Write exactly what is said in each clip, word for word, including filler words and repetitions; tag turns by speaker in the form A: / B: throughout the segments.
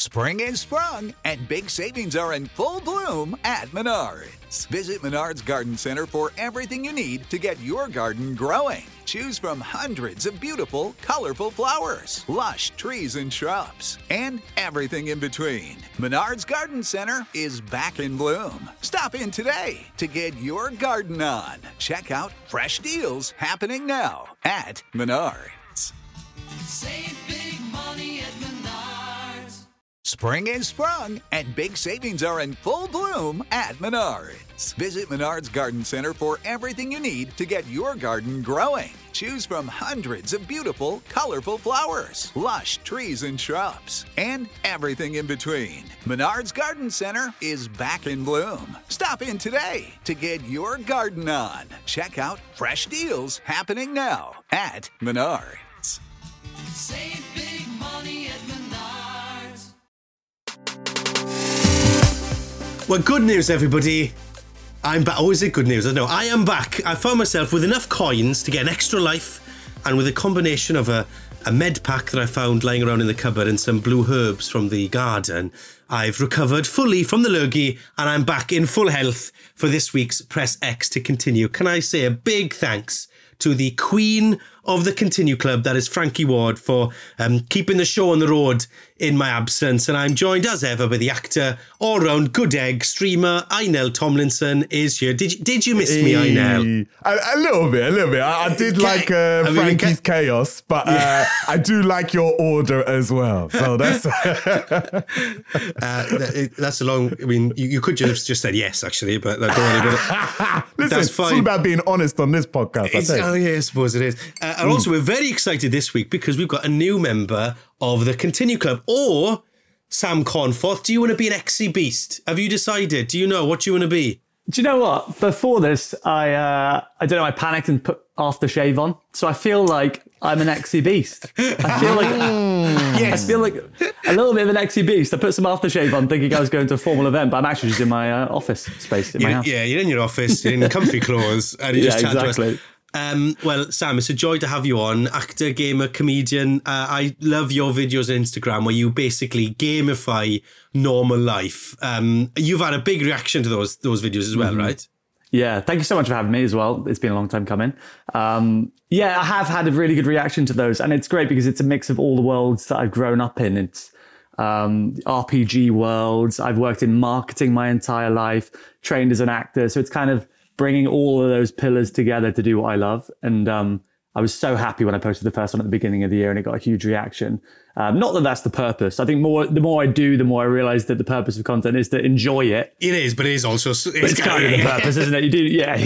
A: Spring is sprung, and big savings are in full bloom at Menards. Visit Menards Garden Center for everything you need to get your garden growing. Choose from hundreds of beautiful, colorful flowers, lush trees and shrubs, and everything in between. Menards Garden Center is back in bloom. Stop in today to get your garden on. Check out fresh deals happening now at Menards.
B: Save big money at Menards.
A: Spring is sprung, and big savings are in full bloom at Menards. Visit Menards Garden Center for everything you need to get your garden growing. Choose from hundreds of beautiful, colorful flowers, lush trees and shrubs, and everything in between. Menards Garden Center is back in bloom. Stop in today to get your garden on. Check out fresh deals happening now at Menards.
B: Save big money at Menards.
C: Well, good news, everybody. I'm back. Oh, is it good news? I don't know. I am back. I found myself with enough coins to get an extra life, and with a combination of a, a med pack that I found lying around in the cupboard and some blue herbs from the garden, I've recovered fully from the lurgy, and I'm back in full health for this week's Press X to continue. Can I say a big thanks to the queen of the Continue Club, that is Frankie Ward, for um, keeping the show on the road in my absence. And I'm joined as ever by the actor, all-round good egg streamer, Einel Tomlinson is here. Did you, did you miss me, Einel?
D: A, a little bit, a little bit. I, I did like uh, I mean, Frankie's chaos, but uh, yeah. I do like your order as well. So that's
C: uh, that, that's a long. I mean, you, you could just just said yes, actually, but don't worry about it.
D: Listen,
C: that's fine.
D: It's all about being honest on this podcast. I think.
C: Oh yeah, I suppose it is. Uh, and also, we're very excited this week because we've got a new member of the Continue Club, or Sam Cornforth. Do you want to be an X C Beast? Have you decided? Do you know what you want to be?
E: Do you know what? Before this, I uh, I don't know, I panicked and put aftershave on. So I feel like I'm an X C Beast. I feel like yes. I feel like a little bit of an X C Beast. I put some aftershave on thinking I was going to a formal event, but I'm actually just in my uh, office space in
C: you,
E: my house.
C: Yeah, you're in your office, you're in comfy clothes, and you
E: yeah,
C: just chat
E: exactly.
C: to us. Um, well, Sam, it's a joy to have you on. Actor, gamer, comedian. Uh, I love your videos on Instagram where you basically gamify normal life. Um, you've had a big reaction to those those videos as well, mm-hmm. right?
E: Yeah, thank you so much for having me as well. It's been a long time coming. Um, yeah, I have had a really good reaction to those, and it's great because it's a mix of all the worlds that I've grown up in. It's um, R P G worlds. I've worked in marketing my entire life, trained as an actor, so it's kind of bringing all of those pillars together to do what I love. And um, I was so happy when I posted the first one at the beginning of the year and it got a huge reaction. Um, not that that's the purpose. I think more the more I do, the more I realize that the purpose of content is to enjoy it.
C: It is, but it is also... It's,
E: it's kind of the purpose, isn't it? You do, yeah,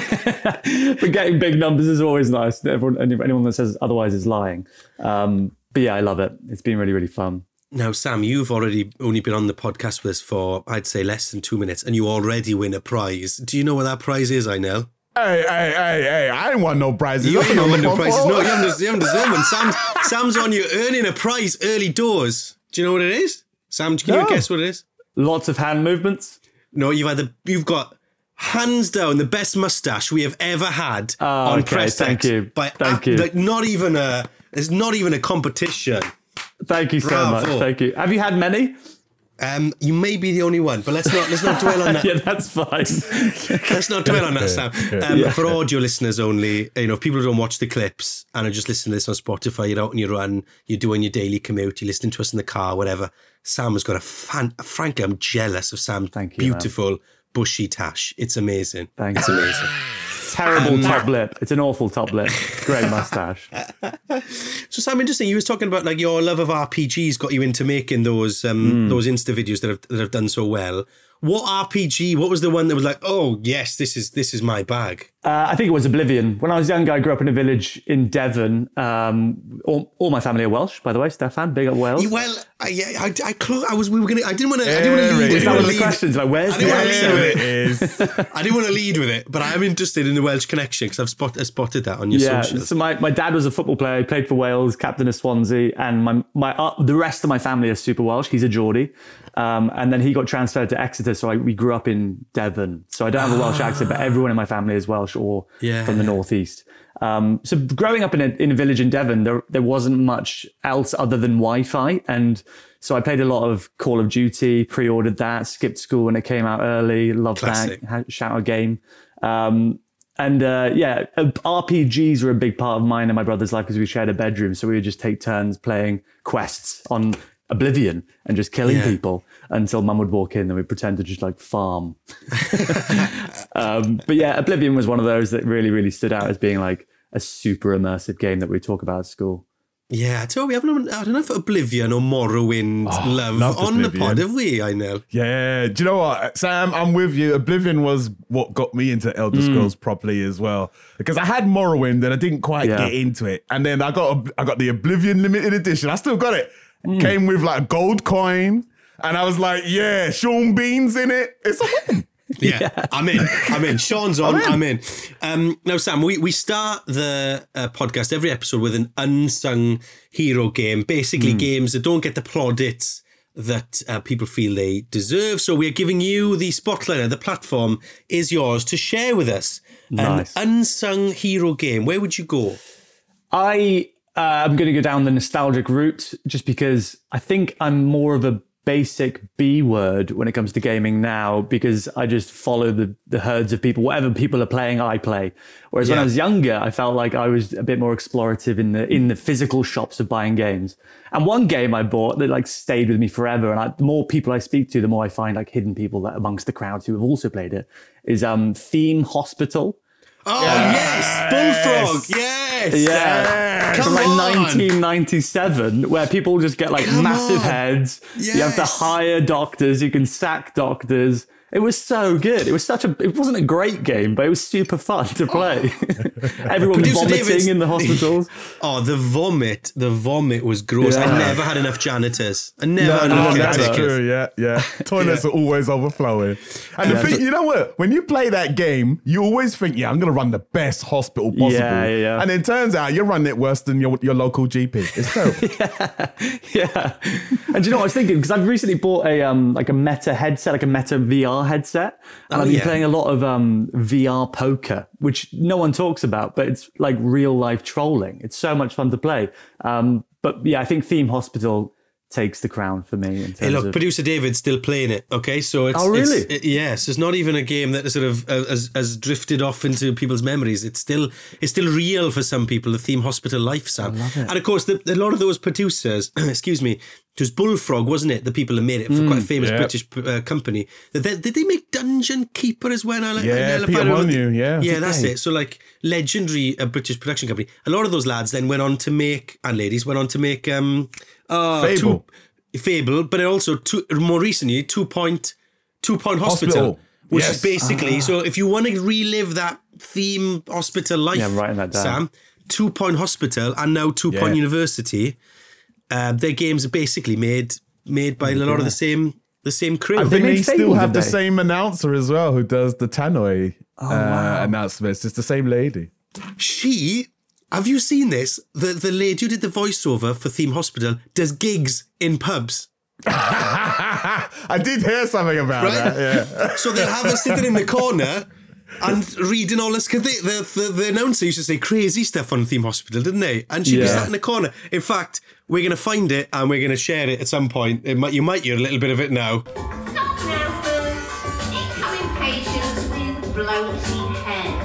E: yeah. But getting big numbers is always nice. Everyone, anyone that says otherwise is lying. Um, but yeah, I love it. It's been really, really fun.
C: Now, Sam, you've already only been on the podcast with us for, I'd say, less than two minutes, and you already win a prize. Do you know what that prize is, I know?
D: Hey, hey, hey, hey, I ain't want no prizes.
C: You ain't won no prizes. No, you haven't, you haven't deserved one. Sam's, Sam's on you earning a prize early doors. Do you know what it is? Sam, can no. you guess what it is?
E: Lots of hand movements.
C: No, you've had the, you've got hands down the best mustache we have ever had
E: oh,
C: on
E: okay,
C: Press
E: thank
C: X.
E: you.
C: By,
E: thank
C: uh,
E: you.
C: Like not even a, there's not even a competition.
E: Thank you so
C: Bravo.
E: much. Thank you. Have you had many?
C: Um, you may be the only one, but let's not let's not dwell on that.
E: Yeah, that's fine.
C: Let's not dwell on that, Sam. Um,
E: yeah.
C: For audio listeners only, you know, people who don't watch the clips and are just listening to this on Spotify, you're out on your run, you're doing your daily commute, you're listening to us in the car, whatever. Sam has got a fan. Frankly, I'm jealous of Sam's Thank you, beautiful, man. bushy tash. It's amazing.
E: Thanks.
C: It's amazing.
E: Terrible um, top lip. It's an awful top lip. Great mustache.
C: So Sam, interesting. You was talking about like your love of R P Gs got you into making those um, mm. those Insta videos that have that have done so well. What R P G? What was the one that was like, oh yes, this is this is my bag?
E: Uh, I think it was Oblivion. When I was younger, I grew up in a village in Devon. Um, all, all my family are Welsh, by the way. Stefan, big up Wales.
C: Well, I, I, I, I, close, I was. We were gonna. I didn't want to. I didn't want to lead.
E: Is that one of the questions? Like, where's the accent?
C: It is. I didn't want to lead with it, but I am interested in the Welsh connection because I've spot, I spotted that on your
E: yeah,
C: socials.
E: So my, my dad was a football player. He played for Wales, captain of Swansea, and my my uh, the rest of my family are super Welsh. He's a Geordie. Um, and then he got transferred to Exeter, so I, we grew up in Devon. So I don't have a Welsh accent, but everyone in my family is Welsh or
C: yeah.
E: from the northeast. Um, so growing up in a, in a village in Devon, there, there wasn't much else other than Wi-Fi. And so I played a lot of Call of Duty, pre-ordered that, skipped school when it came out early, loved
C: Classic.
E: that, shout out game. Um, and uh, yeah, R P Gs were a big part of mine and my brother's life because we shared a bedroom. So we would just take turns playing quests on Oblivion and just killing
C: Yeah.
E: people until mum would walk in and we'd pretend to just like farm. um, but yeah, Oblivion was one of those that really, really stood out as being like a super immersive game that we talk about at school.
C: Yeah, so we haven't had enough Oblivion or Morrowind love
D: loved
C: on the
D: Oblivion.
C: pod, have we? I know.
D: Yeah, do you know what, Sam? I'm with you. Oblivion was what got me into Elder Scrolls properly as well, because I had Morrowind and I didn't quite
E: Yeah.
D: get into it, and then I got I got the Oblivion limited edition. I still got it. Came with like a gold coin, and I was like, yeah, Sean Bean's in it. It's a win.
C: Yeah, I'm in. I'm in. Sean's on.
D: I'm
C: I'm in. Um, now, Sam, we, we start the uh, podcast every episode with an unsung hero game. Basically, games that don't get the plaudits that uh, people feel they deserve. So we're giving you the spotlight. The platform is yours to share with us.
E: Nice.
C: An unsung hero game. Where would you go?
E: I uh, I'm going to go down the nostalgic route just because I think I'm more of a basic B word when it comes to gaming now, because I just follow the, the herds of people. Whatever people are playing, I play. Whereas when
C: Yeah.
E: I was younger, I felt like I was a bit more explorative in the in the physical shops of buying games. And one game I bought that like stayed with me forever, and I, the more people I speak to, the more I find like hidden people that amongst the crowds who have also played it, is um Theme Hospital.
C: Oh, yes! Bullfrog! Yes!
E: Yeah,
C: Come
E: from like
C: on!
E: nineteen ninety-seven, where people just get like
C: Come
E: massive
C: on.
E: heads. You have to
C: Yes.
E: hire doctors. You can sack doctors. It was so good. It was such a. It wasn't a great game, but it was super fun to play. Everyone
C: Producer
E: vomiting
C: David's-
E: in the hospitals.
C: Oh, the vomit. The vomit was gross. I
E: Yeah.
C: never had enough janitors. I never
E: No,
C: had
E: no,
C: enough
E: no,
D: That's
E: never.
C: caretakers.
D: true, yeah, yeah. Toilets are always overflowing. And the
E: Yeah,
D: thing,
E: so-
D: you know what? When you play that game, you always think, yeah, I'm going to run the best hospital possible.
E: Yeah, yeah, yeah.
D: And it turns out you're running it worse than your, your local G P. It's terrible.
E: Yeah. And do you know what I was thinking? Because I've recently bought a um like a Meta headset, like a Meta V R headset. And
C: Oh,
E: I've been
C: yeah.
E: playing a lot of um V R poker, which no one talks about, but it's like real life trolling. It's so much fun to play. Um, but yeah, I think Theme Hospital takes the crown for me in terms
C: Hey, look,
E: of
C: producer David's still playing it. Okay, so it's
E: Oh, really?
C: It's, it- yes, it's not even a game that sort of uh, has, has drifted off into people's memories. It's still it's still real for some people. The Theme Hospital life, Sam. And of course, the, a lot of those producers, excuse me, it was Bullfrog, wasn't it? The people who made it for quite a famous
D: yeah.
C: British uh, company. Did they, did they make Dungeon Keeper as well? I, like-
D: Yeah,
C: I never
D: Peter
C: found out-
D: Molyneux, yeah.
C: yeah,
D: Did
C: that's
D: they?
C: it. So like legendary uh, British production company. A lot of those lads then went on to make, and ladies went on to make um, uh,
D: Fable.
C: Two, Fable, but also two, more recently, Two Point, Two Point Hospital,
D: Hospital.
C: which
D: Yes.
C: is basically so. If you want to relive that Theme Hospital life,
E: Yeah, I'm writing that down.
C: Sam, Two Point Hospital and now Two Point
D: Yeah.
C: University, uh, their games are basically made made by a lot of the same the same crew.
D: I think
E: made
D: they still
E: Fable,
D: have
E: did
D: the
E: they?
D: same announcer as well who does the Tannoy
C: Oh,
D: uh, announcements. It's the same lady.
C: She, have you seen this? The the lady who did the voiceover for Theme Hospital does gigs in pubs.
D: I did hear something about
C: Right?
D: that. Yeah.
C: So they'll have her sitting in the corner and reading all this. Because the, the, the announcer used to say crazy stuff on Theme Hospital, didn't they? And she'd be
E: Yeah.
C: sat in the corner. In fact, we're going to find it and we're going to share it at some point. It might, you might hear a little bit of it now.
F: Stop now, birds. Incoming patients with bloaty head.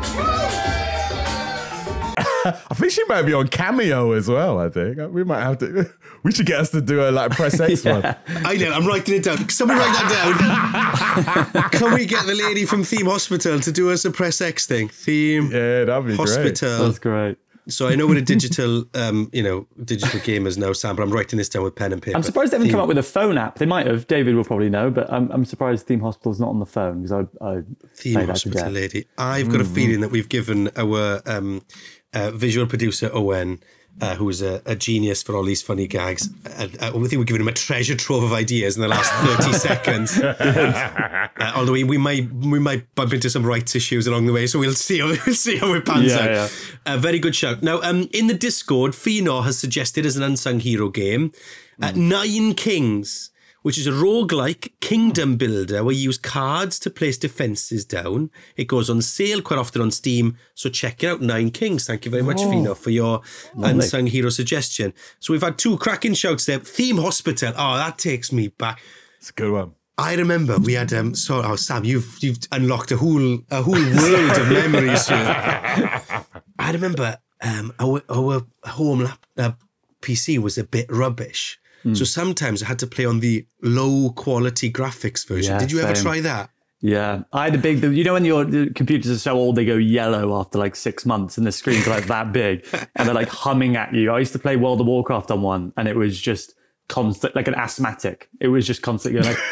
D: I think she might be on Cameo as well, I think. We might have to... We should get us to do a like press X one.
C: I know, I'm writing it down. Can somebody write that down? Can we get the lady from Theme Hospital to do us a Press X thing? Theme
D: Yeah, that'd be great.
C: Hospital.
E: That's great.
C: So I know we're a digital, um, you know, digital gamers now, Sam, but I'm writing this down with pen and paper.
E: I'm surprised they haven't
C: Theme-
E: come up with a phone app. They might have. David will probably know, but I'm, I'm surprised Theme Hospital's not on the phone because I, I
C: Theme
E: play that to
C: Hospital
E: death.
C: lady. I've got a feeling that we've given our um, uh, visual producer Owen, uh, who's a, a genius for all these funny gags. Uh, uh, we think we're giving him a treasure trove of ideas in the last thirty seconds. Uh, although we, we might we might bump into some rights issues along the way, so we'll see how we'll see how it pans
E: Yeah,
C: out.
E: yeah.
C: Uh, very good shout. Now, um, in the Discord, Fino has suggested as an unsung hero game, uh, Nine Kings, which is a roguelike kingdom builder where you use cards to place defences down. It goes on sale quite often on Steam, so check it out, Nine Kings. Thank you very much,
E: Oh.
C: Fino, for your
E: Lovely.
C: unsung hero suggestion. So we've had two cracking shouts there. Theme Hospital. Oh, that takes me back.
D: It's a good one.
C: I remember we had um. So, oh, Sam, you've you've unlocked a whole a whole world of memories here. I remember um our our home lap, uh, P C was a bit rubbish,
E: Hmm.
C: so sometimes I had to play on the low quality graphics version.
E: Yeah,
C: Did you ever
E: same.
C: try that?
E: Yeah, I had a big. You know when your the computers are so old they go yellow after like six months, and the screens are like that big, and they're like humming at you. I used to play World of Warcraft on one, and it was just constant, like an asthmatic. It was just constantly going like,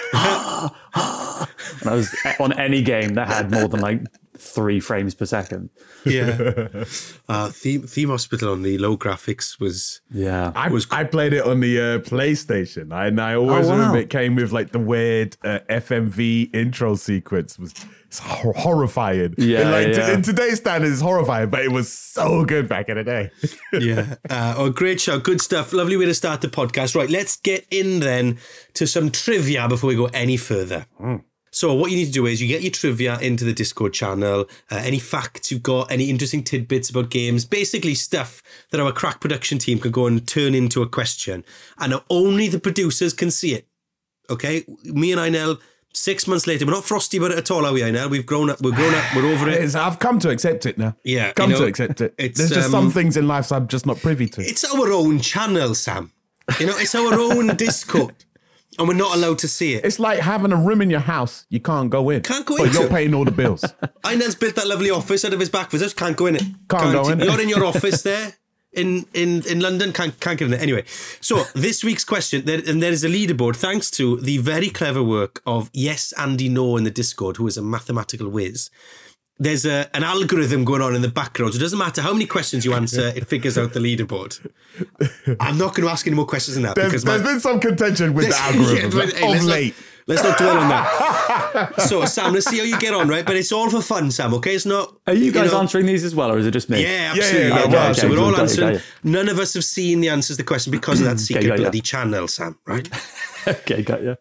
E: and I was on any game that had more than like three frames per second.
C: Yeah. uh, theme Theme Hospital on the low graphics was
E: Yeah,
D: I, I played it on the uh, PlayStation, and I always
E: Oh, wow.
D: remember it came with like the weird uh, F M V intro sequence. Was it's hor- horrifying.
E: Yeah,
D: in, like, t-
E: yeah.
D: in today's standards, it's horrifying, but it was so good back in the day.
C: yeah. Uh, oh, great show. Good stuff. Lovely way to start the podcast. Right, let's get in then to some trivia before we go any further. So what you need to do is you get your trivia into the Discord channel, uh, any facts you've got, any interesting tidbits about games, basically stuff that our crack production team can go and turn into a question. And only the producers can see it. Okay? Me and Einel, six months later, we're not frosty about it at all, are we, Einel? We've grown up, we're grown up, we're over it.
D: It's- I've come to accept it now.
C: Yeah,
D: come
C: you know,
D: to accept it.
C: it's,
D: There's just
C: um,
D: some things in life I'm just not privy to.
C: It's our own channel, Sam. You know, it's our own Discord. And we're not allowed to see it.
D: It's like having a room in your house you can't go in.
C: Can't go
D: but
C: into
D: you're
C: it.
D: paying all the bills.
C: Einel's built that lovely office out of his back visitors. Can't go in it.
D: Can't go in it.
C: You're in your office there in, in, in London. Can't, can't get in there. Anyway, so this week's question, there, and there is a leaderboard thanks to the very clever work of Yes Andy No in the Discord, who is a mathematical whiz. There's a, an algorithm going on in the background. So it doesn't matter how many questions you answer, it figures out the leaderboard. I'm not going to ask any more questions than that.
D: There's,
C: because
D: there's
C: my-
D: been some contention with the
C: Yeah,
D: algorithm
C: but, hey,
D: of
C: let's not-
D: late.
C: Let's not dwell on that. So, Sam, let's see how you get on, right? But it's all for fun, Sam, okay? It's not...
E: are you guys
C: know-
E: answering these as well, or is it just me?
C: Yeah,
D: Yeah,
C: absolutely.
D: yeah,
C: Yeah,
D: no,
C: yeah,
D: okay,
C: so we're
E: okay,
C: all
E: got it,
C: answering.
E: got it.
C: None of us have seen the answers to the question because of that secret
E: got it.
C: bloody channel, Sam, right?
E: Okay, got you.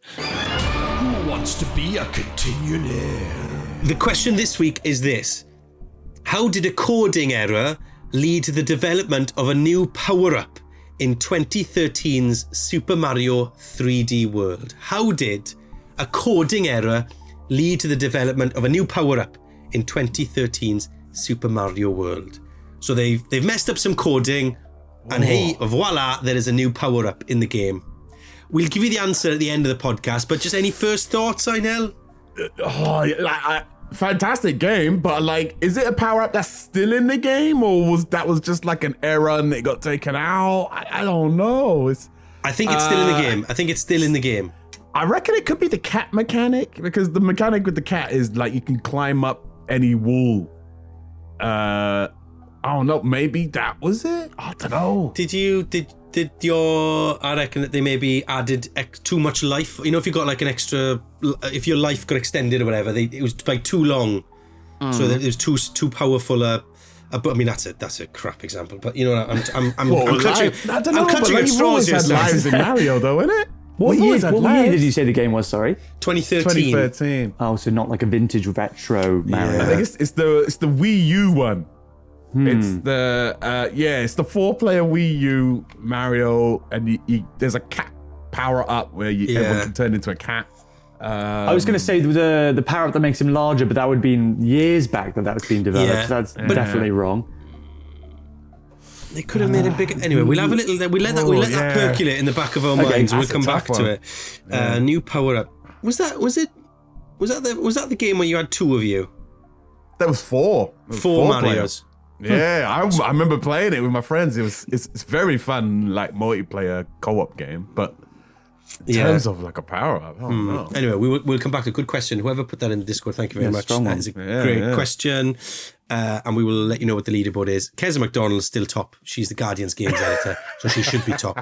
B: Who wants to be a continuing?
C: The question this week is this. How did a coding error lead to the development of a new power-up in twenty thirteen's Super Mario three D World? How did a coding error lead to the development of a new power-up in twenty thirteen's Super Mario World? So they've, they've messed up some coding, and hey, voila, there is a new power-up in the game. We'll give you the answer at the end of the podcast, but just any first thoughts, Einel?
D: Oh, like, I, fantastic game, but like, is it a power up that's still in the game, or was that was just like an error and it got taken out? I, I don't know. It's
C: I think it's still in the
D: Uh,
C: game. I think it's still in the game.
D: I reckon it could be the cat mechanic, because the mechanic with the cat is like you can climb up any wall. Uh, I don't know. Maybe that was it. I don't know.
C: Did you did did your? I reckon that they maybe added ex, too much life. You know, if you got like an extra, if your life got extended or whatever, they, it was like too long, so that it was too too powerful. Uh, uh, but I mean, that's a that's a crap example. But you know, I'm I'm I'm,
D: Well,
C: I'm clutching.
D: life- I don't know,
C: I'm
D: but
C: clutching
D: like,
C: at
D: you've
C: straws
D: always
C: here,
D: had
C: Sam.
D: lives in Mario, though, isn't it?
E: What
D: We've
E: year,
D: always had
E: what year
D: lives.
E: did you say the game was, sorry?
C: twenty
D: twenty
C: thirteen.
D: thirteen.
E: Oh, so not like a vintage retro Mario.
D: I think it's, it's the it's the Wii U one. It's the uh, yeah, it's the four-player Wii U Mario, and you, you, there's a cat power up where you,
C: Yeah.
D: everyone can turn into a cat. Um,
E: I was going to say the the power up that makes him larger, but that would be years back that that was being developed.
C: Yeah.
E: So that's
C: But-
E: definitely wrong.
C: They could have made it bigger. Anyway, we'll have a little. We let that. We
D: Oh,
C: let that
D: yeah.
C: percolate in the back of our
E: Okay,
C: minds. We'll
D: that's a
C: come
D: tough
C: back to
D: one.
C: it. Uh, new power up. Was that? Was it? Was that the? Was that the game where you had two of you?
D: That was four. It was
C: Four,
D: players.
C: Marios.
D: Yeah, I, I remember playing it with my friends. It was it's, it's very fun, like multiplayer co-op game. But in
C: Yeah.
D: terms of like a power up, I don't know.
C: Anyway, we will, we'll come back to a good question. Whoever put that in the Discord, thank you very
E: Yeah,
C: much.
E: strong
C: That
E: one.
C: is a
D: Yeah,
C: great
D: yeah.
C: question. Uh, and we will let you know what the leaderboard is. Keza McDonald is still top. She's the Guardian's games editor, so she should be top.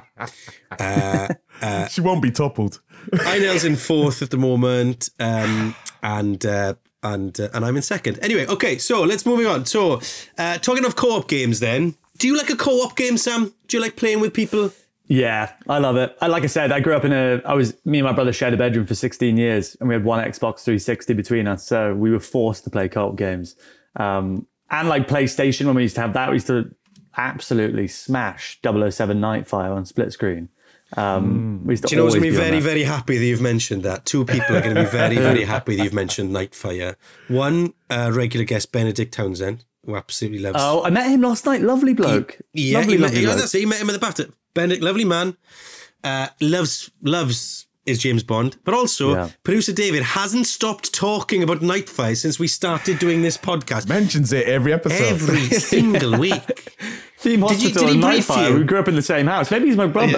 C: Uh,
D: She won't be toppled.
C: Einel's in fourth at the moment, um, and uh, and uh, and I'm in second. Anyway, okay, so let's moving on. So, uh, talking of co-op games, then, do you like a co-op game, Sam? Do you like playing with people?
E: Yeah, I love it. I, like I said, I grew up in a, I was, me and my brother shared a bedroom for sixteen years and we had one Xbox three sixty between us. So we were forced to play co-op games. Um, and like PlayStation, when we used to have that, we used to absolutely smash double oh seven Nightfire on split screen. Um, we used to
C: Do you know what's
E: always
C: going to be
E: be on
C: very,
E: that.
C: very happy that you've mentioned that? Two people are going to be very, very happy that you've mentioned Nightfire. One, uh, regular guest Benedict Townsend, who absolutely loves...
E: Oh, I met him last night. Lovely bloke.
C: Yeah,
E: lovely,
C: he, met,
E: lovely
C: yeah
E: bloke.
C: that's it. He met him at the BAFTA. Benedict, lovely man. Uh, loves loves his James Bond. But also,
E: Yeah.
C: producer David hasn't stopped talking about Nightfire since we started doing this podcast.
D: Mentions it every episode.
C: Every single week.
E: Theme
C: Did you-
E: Hospital
C: did he
E: and
C: brief
E: Nightfire.
C: you?
E: We grew up in the same house. Maybe he's my brother.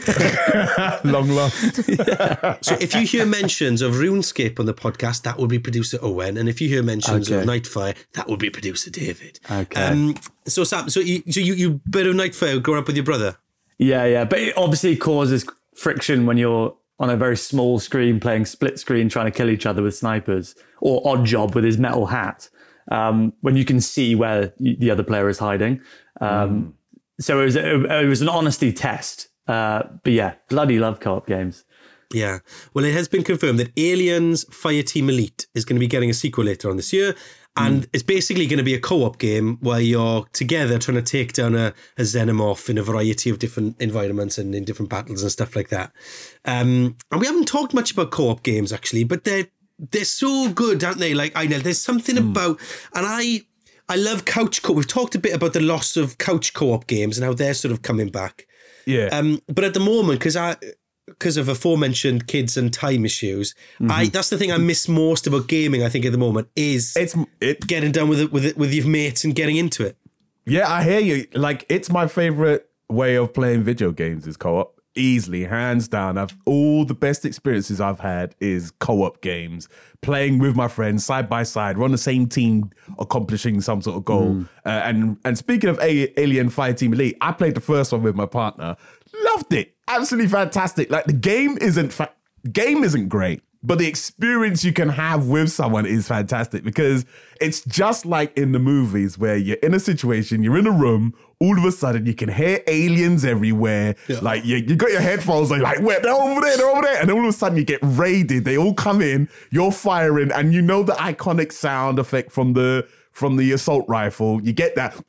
D: Long lost.
C: So if you hear mentions of RuneScape on the podcast, that would be producer Owen. And if you hear mentions
E: Okay.
C: of Nightfire, that would be producer David.
E: Okay.
C: Um, so Sam, so you, so you, you bit of Nightfire growing up with your brother?
E: Yeah, yeah. But it obviously causes friction when you're on a very small screen playing split screen trying to kill each other with snipers, or Odd Job with his metal hat, um, when you can see where y- the other player is hiding. Um, So it was, a, it was an honesty test. Uh, but yeah, bloody love co-op games.
C: Yeah. Well, it has been confirmed that Aliens Fireteam Elite is going to be getting a sequel later on this year. And
E: Mm.
C: it's basically going to be a co-op game where you're together trying to take down a, a xenomorph in a variety of different environments and in different battles and stuff like that. Um, and we haven't talked much about co-op games, actually, but they're, they're so good, aren't they? Like, I know there's something
E: Mm.
C: about... And I... I love couch co-op. We've talked a bit about the loss of couch co-op games and how they're sort of coming back.
D: Yeah.
C: Um, but at the moment, because I, because of aforementioned kids and time issues,
D: Mm-hmm.
C: I that's the thing I miss most about gaming. I think at the moment is
D: it's it.
C: getting down with it with it with your mates and getting into it.
D: Yeah, I hear you. Like, it's my favorite way of playing video games is co-op. Easily, hands down. I've all the best experiences I've had is co-op games, playing with my friends side by side. We're on the same team, accomplishing some sort of goal.
E: Mm.
D: Uh, and and speaking of A- Alien Fireteam Elite, I played the first one with my partner. Loved it. Absolutely fantastic. Like, the game isn't fa- game isn't great, but the experience you can have with someone is fantastic, because it's just like in the movies where you're in a situation, you're in a room, all of a sudden you can hear aliens everywhere. Like, you, you got your headphones on, like, where they're over there, they're over there. And all of a sudden you get raided. They all come in, you're firing, and you know the iconic sound effect from the from the assault rifle. You get that.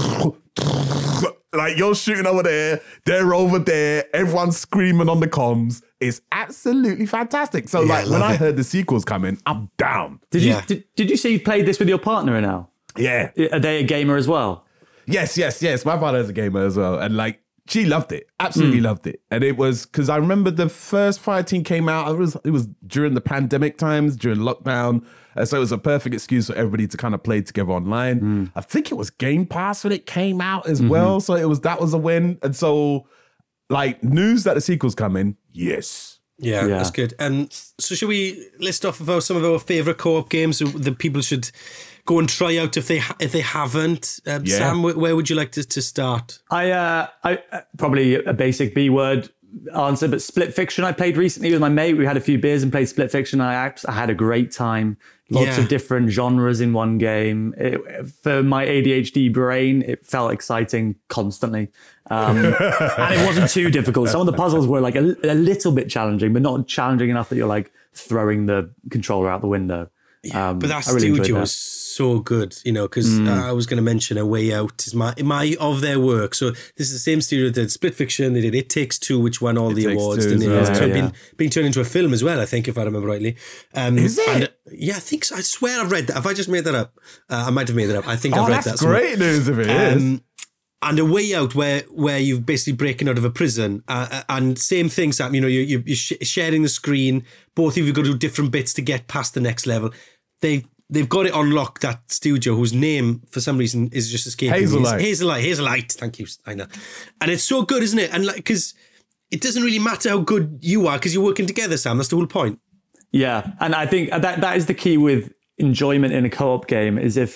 D: Like, you're shooting over there, they're over there, everyone's screaming on the comms. It's absolutely fantastic. So,
C: Yeah,
D: like,
C: I
D: when
C: love
D: I
C: it.
D: heard the sequels coming, I'm down.
E: Did
C: Yeah.
E: you did, did you say you played this with your partner now?
D: Yeah.
E: Are they a gamer as well?
D: Yes, yes, yes. My partner's a gamer as well. And, like, she loved it. Absolutely loved it. And it was, because I remember the first Fireteam came out, it was, it was during the pandemic times, during lockdown. And so it was a perfect excuse for everybody to kind of play together online. I think it was Game Pass when it came out as well. So it was, that was a win. And so, like, news that the sequel's coming, yes.
C: Yeah,
E: Yeah.
C: that's good. And so should we list off of our, some of our favourite co-op games that people should go and try out if they ha- if they haven't? Um,
D: Yeah.
C: Sam, where, where would you like to, to start?
E: I, uh, I uh, probably a basic B word answer, but Split Fiction I played recently with my mate. We had a few beers and played Split Fiction. I, act- I had a great time. Lots
C: Yeah.
E: of different genres in one game. It, for my A D H D brain, it felt exciting constantly. Um, and it wasn't too difficult. Some of the puzzles were like a, a little bit challenging, but not challenging enough that you're like throwing the controller out the window. Um,
C: But that
E: I really enjoyed
C: studio
E: that.
C: is so good, you know, because
E: Mm.
C: I was going to mention A Way Out is my my of their work. So this is the same studio that did Split Fiction. They did It Takes Two, which won all the
D: Takes
C: awards.
D: Two
C: Didn't
D: as
C: it?
D: well.
C: It's
E: Yeah,
C: turned-
E: yeah.
C: Been, been turned into a film as well, I think, if I remember rightly. Um,
D: Is it?
C: And, yeah, I think so. I swear I've read that. Have I just made that up? Uh, I might have made that up. I think
D: Oh,
C: I've read
D: that's
C: that. somewhere.
D: great news if it is.
C: Um, and A Way Out, where where you're basically breaking out of a prison, uh, and same thing, Sam. You know, you you you're sh- sharing the screen. Both of you got to do different bits to get past the next level. They they've got it on lock. That studio, whose name for some reason is just escaping me.
D: Hazelight.
C: It's Hazelight, Hazelight. Thank you, I know. And it's so good, isn't it? And like, because it doesn't really matter how good you are because you're working together, Sam. That's the whole point.
E: Yeah, and I think that that is the key with enjoyment in a co-op game is if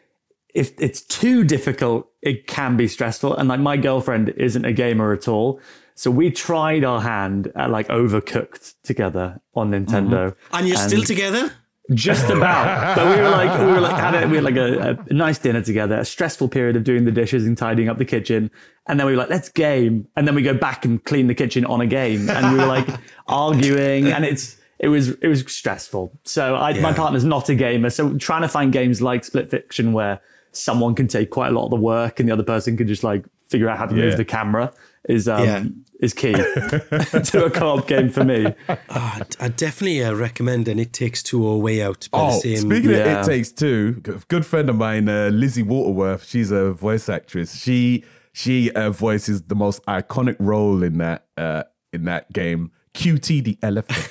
E: if it's too difficult, it can be stressful. And like my girlfriend isn't a gamer at all, so we tried our hand at like Overcooked together on Nintendo.
C: And you're still together?
E: Just about. But we were like, we were like, had a, we had like a, a nice dinner together, a stressful period of doing the dishes and tidying up the kitchen. And then we were like, let's game. And then we go back and clean the kitchen on a game. And we were like arguing, and it's, it was, it was stressful. So I,
C: Yeah.
E: my partner's not a gamer. So trying to find games like Split Fiction where someone can take quite a lot of the work and the other person can just like figure out how to
D: Yeah.
E: move the camera is, um,
C: Yeah.
E: is key to a co-op game for me.
C: Oh, I'd- I definitely uh, recommend an It Takes Two or Way Out. By
D: Oh,
C: the same,
D: speaking
E: yeah.
D: of It Takes Two, a good friend of mine, uh, Lizzie Waterworth, she's a voice actress. She she uh, voices the most iconic role in that uh, in that game, Q T the elephant.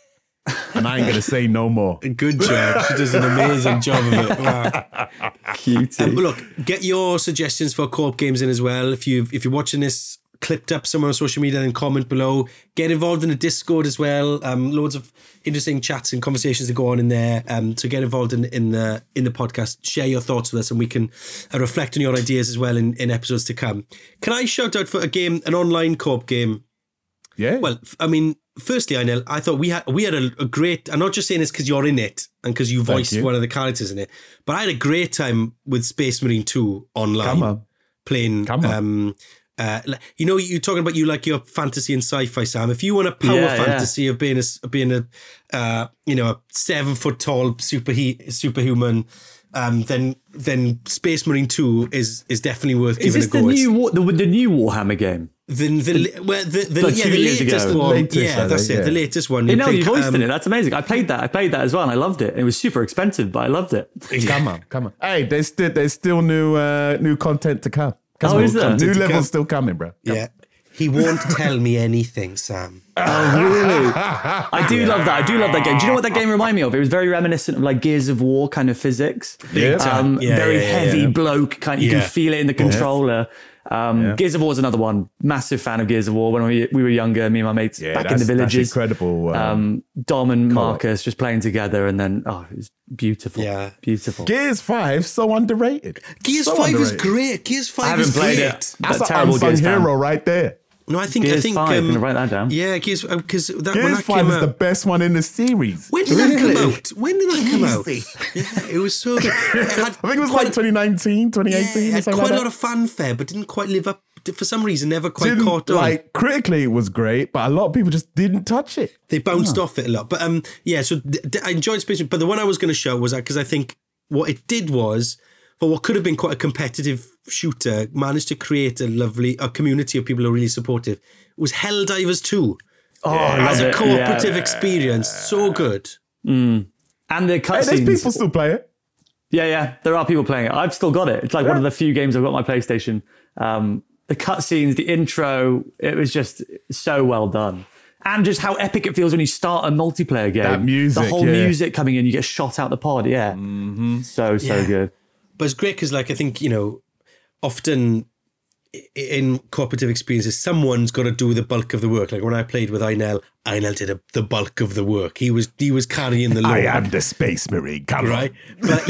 D: And I ain't gonna say no more.
C: Good job. She does an amazing job of it. Wow.
E: Cutie.
C: Um, look, get your suggestions for co-op games in as well. If you if you're watching this clipped up somewhere on social media, then comment below. Get involved in the Discord as well. Um, loads of interesting chats and conversations that go on in there. Um, so get involved in in the in the podcast. Share your thoughts with us, and we can uh, reflect on your ideas as well in, in episodes to come. Can I shout out for a game, an online co-op game?
D: Yeah.
C: Well, f- I mean, firstly, I know I thought we had we had a, a great. I'm not just saying this because you're in it and because you voiced
D: you.
C: one of the characters in it, but I had a great time with Space Marine two online.
D: Come on.
C: Playing.
D: Come on.
C: Um, uh, like- you know, you're talking about you like your fantasy and sci-fi, Sam. If you want a power
E: Yeah, yeah.
C: fantasy of being a s- being a uh, you know a seven foot tall super superhuman. Um, then, then Space Marine two is is definitely worth
E: Is
C: giving
E: this
C: a go.
E: the
C: It's-
E: new War- the, the new Warhammer game?
C: the the well, the, the,
E: Like
C: yeah,
E: two
C: the
E: years
C: latest
E: ago.
C: one.
D: Latest,
C: yeah,
D: I
C: that's
D: think,
C: it. The
D: yeah.
C: latest one.
E: You know,
C: play,
E: you voiced
C: um,
E: in it. That's amazing. I played that. I played that as well, and I loved it. It was super expensive, but I loved it.
D: Come on, come on. Hey, there's still there's still new uh, new content to come. Come
E: Oh,
D: on.
E: is there?
D: New
C: to
D: levels
C: come.
D: still coming, bro. Come
C: Yeah. He won't tell me anything, Sam.
E: Oh, really? I do love that. I do love that game. Do you know what that game reminded me of? It was very reminiscent of like Gears of War kind of physics.
D: Yeah.
E: Um,
C: Yeah,
E: very
C: yeah, yeah,
E: heavy
C: yeah.
E: bloke kind. You
C: Yeah.
E: can feel it in the controller. Um,
D: Yeah.
E: Gears of War is another one. Massive fan of Gears of War. When we, we were younger, me and my mates
D: Yeah,
E: back in
D: that's-
E: the
D: that's
E: villages.
D: incredible, um,
E: Um, Dom and
D: co-op.
E: Marcus just playing together, and then oh, it was beautiful.
C: Yeah.
E: Beautiful.
D: Gears five, so underrated.
C: Gears
D: So
C: five is
D: underrated.
C: great. Gears five
E: I haven't
C: is
E: played
C: great.
E: it.
D: That's
E: But
D: an
E: terrible
D: unsung
E: Gears fan.
D: hero right there.
C: No, I think I
E: Gears
C: think
E: five.
C: um,
E: I'm gonna write that down.
C: Yeah, Gears because that when
D: Gears
C: that
D: five
C: came
D: is
C: out.
D: the best one in the series.
C: When did that
D: Really?
C: come out? When did that come out?
D: Easy.
C: Yeah, it was so good. It had
D: I think it was
C: quite
D: like twenty nineteen, twenty
C: yeah,
D: eighteen
C: it
D: or
C: had
D: something
C: quite
D: like
C: a lot
D: that.
C: of fanfare, but didn't quite live up. For some reason, never quite
D: Didn't,
C: caught on.
D: like critically it was great, but a lot of people just didn't touch it.
C: They bounced off it a lot. But um, yeah, so d- d- I enjoyed Space Marine. But the one I was going to show was because I think what it did was, for what could have been quite a competitive shooter, managed to create a lovely a community of people who are really supportive. It was Helldivers two.
E: Oh, I
C: As
E: love
C: a
E: it.
C: cooperative
E: Yeah.
C: experience. So good.
E: And the
D: Hey, there's
E: cutscenes.
D: people still play it.
E: Yeah, yeah, there are people playing it. I've still got it. It's like one of the few games I've got on my PlayStation. Um, the cutscenes, the intro, it was just so well done. And just how epic it feels when you start a multiplayer game.
D: That music,
E: The whole
D: yeah.
E: music coming in, you get shot out the pod. Yeah. Mm-hmm. So, so
C: Yeah.
E: good.
C: But it's great because, like, I think, you know, often i- in cooperative experiences, someone's got to do the bulk of the work. Like when I played with Einel, Einel did a, the bulk of the work. He was he was carrying the load.
D: I am the Space Marine. Come
C: right? But you,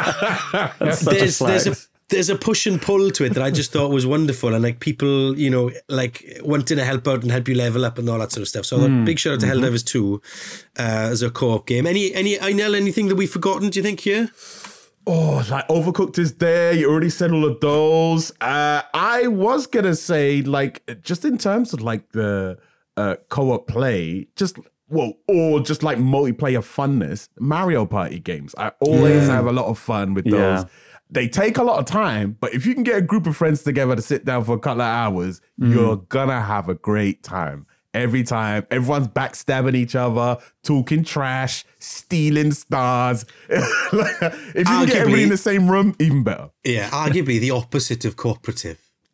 E: That's such
C: there's
E: a
C: there's a
E: flex.
C: there's a push and pull to it that I just thought was wonderful, and like people, you know, like wanting to help out and help you level up and all that sort of stuff. So
E: Hmm.
C: a big shout out to
E: Mm-hmm.
C: Helldivers two uh, as a co-op game. Any any Einel, anything that we've forgotten? Do you think here?
D: Oh, like Overcooked is there. You already said all of those. Uh, I was gonna say, like, just in terms of like the uh, co-op play, just well, or just like multiplayer funness, Mario Party games. I always have a lot of fun with those.
E: Yeah.
D: They take a lot of time, but if you can get a group of friends together to sit down for a couple of hours, you're gonna have a great time. Every time, everyone's backstabbing each other, talking trash, stealing stars. if you can get everybody in
C: Arguably-
D: the same room, even better.
C: Yeah, arguably the opposite of cooperative.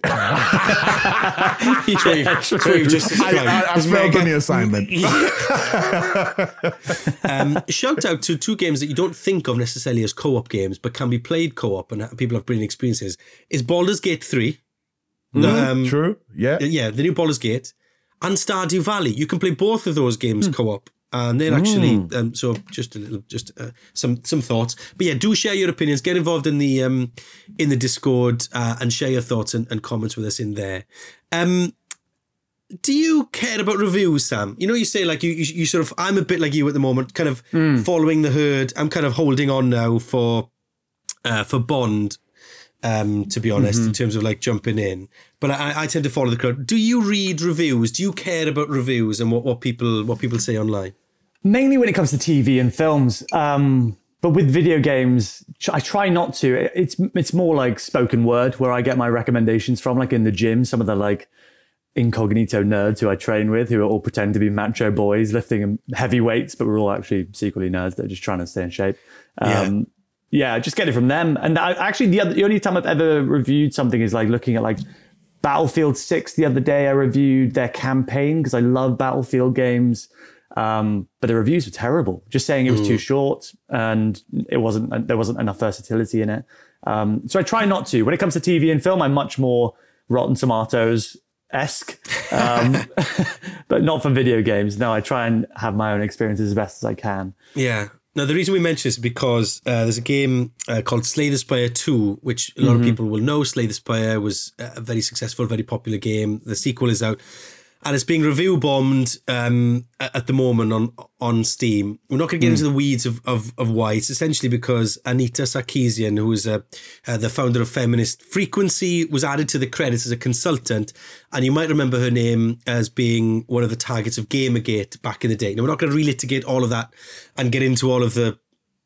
E: Yeah, true.
C: So you've just
D: I, I, I
C: It's
D: failed
C: mega-
D: on the assignment.
C: Um, shout out to two games that you don't think of necessarily as co-op games, but can be played co-op and people have brilliant experiences. Is Baldur's Gate three. The, um,
D: True. Yeah.
C: Yeah, the new Baldur's Gate and Stardew Valley. You can play both of those games co-op. And they're actually um, so just a little, just uh, some some thoughts. But yeah, do share your opinions. Get involved in the um, in the Discord uh, and share your thoughts and, and comments with us in there. Um, do you care about reviews, Sam? You know, you say like you, you, you sort of, I'm a bit like you at the moment, kind of mm. following the herd. I'm kind of holding on now for, uh, for Bond, um, to be honest, mm-hmm. in terms of like jumping in. But I, I tend to follow the crowd. Do you read reviews? Do you care about reviews and what, what people, what people say online?
E: Mainly when it comes to T V and films. Um, But with video games, I try not to. It's it's more like spoken word where I get my recommendations from, like in the gym, some of the like incognito nerds who I train with, who all pretend to be macho boys lifting heavy weights, but we're all actually secretly nerds that are just trying to stay in shape. Um, yeah. yeah, just get it from them. And I, actually, the, other, the only time I've ever reviewed something is like looking at like Battlefield six the other day. I reviewed their campaign because I love Battlefield games. Um, but the reviews were terrible. Just saying it was mm. too short and it wasn't. There wasn't enough versatility in it. Um, so I try not to. When it comes to T V and film, I'm much more Rotten Tomatoes esque, um, but not for video games. No, I try and have my own experiences as best as I can.
C: Yeah. Now, the reason we mention this is because uh, there's a game uh, called Slay the Spire two, which a lot mm-hmm. of people will know. Slay the Spire was a very successful, very popular game. The sequel is out. And it's being review bombed um, at the moment on on Steam. We're not going to get mm. into the weeds of, of, of why. It's essentially because Anita Sarkeesian, who is uh, uh, the founder of Feminist Frequency, was added to the credits as a consultant. And you might remember her name as being one of the targets of Gamergate back in the day. Now, we're not going to relitigate all of that and get into all of the,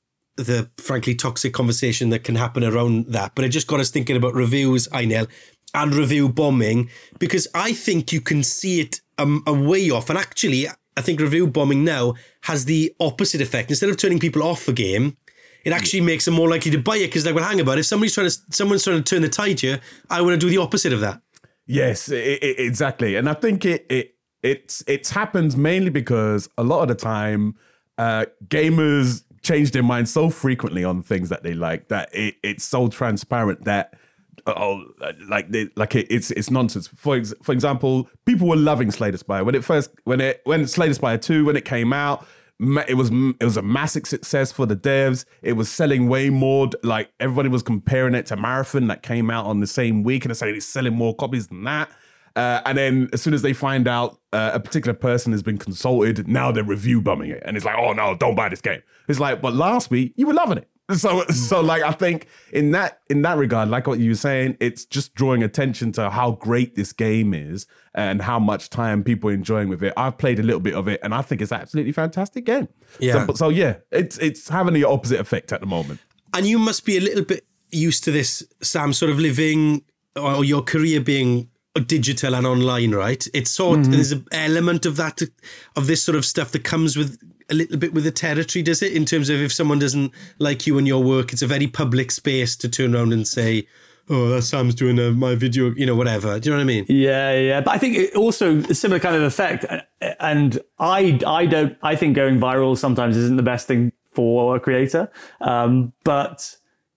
C: the frankly toxic conversation that can happen around that. But it just got us thinking about reviews, Ainel, and review bombing, because I think you can see it um, a way off. And actually, I think review bombing now has the opposite effect. Instead of turning people off a game, it actually makes them more likely to buy it, because like, well, hang about it. If somebody's trying to, someone's trying to turn the tide here, I want to do the opposite of that.
D: Yes, it, it, exactly. And I think it it it's it's happened mainly because a lot of the time, uh, gamers change their mind so frequently on things that they like that it, it's so transparent that oh, like they, like it, it's it's nonsense. For ex, for example, people were loving Slay the Spire when it first when it when Slay the Spire two when it came out. It was it was a massive success for the devs. It was selling way more. Like everybody was comparing it to Marathon that came out on the same week, and they're saying it's selling more copies than that. Uh, and then as soon as they find out uh, a particular person has been consulted, now they're review bombing it, and it's like, oh no, don't buy this game. It's like, but last week you were loving it. So, so like, I think in that in that regard, like what you were saying, it's just drawing attention to how great this game is and how much time people are enjoying with it. I've played a little bit of it, and I think it's an absolutely fantastic game.
C: Yeah.
D: So, so yeah, it's it's having the opposite effect at the moment.
C: And you must be a little bit used to this, Sam, sort of living or your career being digital and online, right? It's sort mm-hmm. there's an element of that of this sort of stuff that comes with a little bit with the territory, does it? In terms of if someone doesn't like you and your work, it's a very public space to turn around and say, oh, that Sam's doing a, my video, you know, whatever. Do you know what I mean?
E: Yeah, yeah. But I think it also a similar kind of effect. And I, I don't, I think going viral sometimes isn't the best thing for a creator. Um, but